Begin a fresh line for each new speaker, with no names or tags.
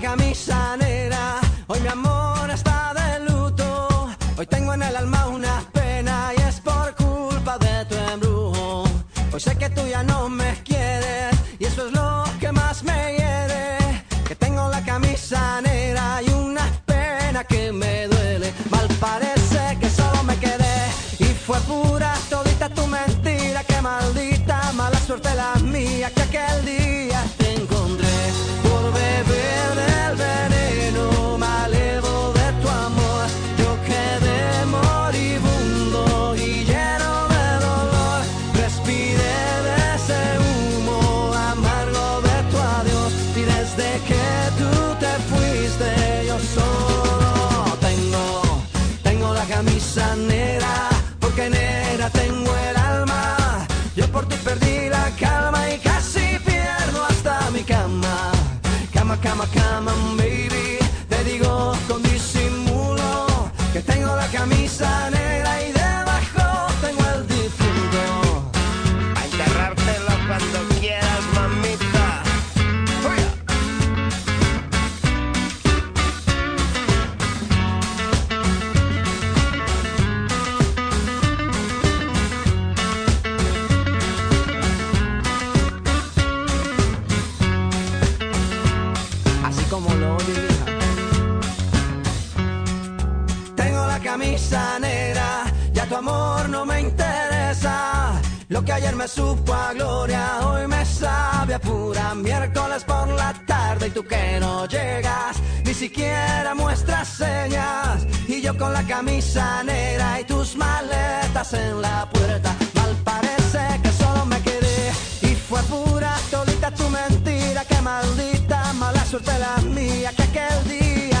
camisa negra, hoy mi amor está de luto. Hoy tengo en el alma una pena y es por culpa de tu embrujo. Hoy sé que tú ya no me quieres y eso es lo que más me hiere. Que tengo la camisa negra y una pena que me duele. Mal parece que solo me quedé y fue pura todita tu mentira. Que maldita mala suerte la mía que aquel día te encontré. Por beber del veneno malevo de tu amor, yo quedé moribundo y lleno de dolor. Respiré de ese humo amargo de tu adiós y desde que tú te fuiste yo solo tengo la camisa negra, porque negra tengo el alma. Yo por ti perdí la calma y casi pierdo hasta mi cama. Cama, baby, te digo con disimulo que tengo la camisa negra y debajo tengo el difunto.
A enterrártelo cuando quieras, mamita. ¡Fuera!
Así como lo oye, hija. Tengo la camisa negra, ya tu amor no me interesa. Lo que ayer me supo a gloria, hoy me sabe a pura. Miércoles por la tarde y tú que no llegas, ni siquiera muestras señas. Y yo con la camisa negra y tus maletas en la puerta. Mal parece que solo me quedé y fue pura todita tu mentira. Que maldita mala suerte la mía que aquel día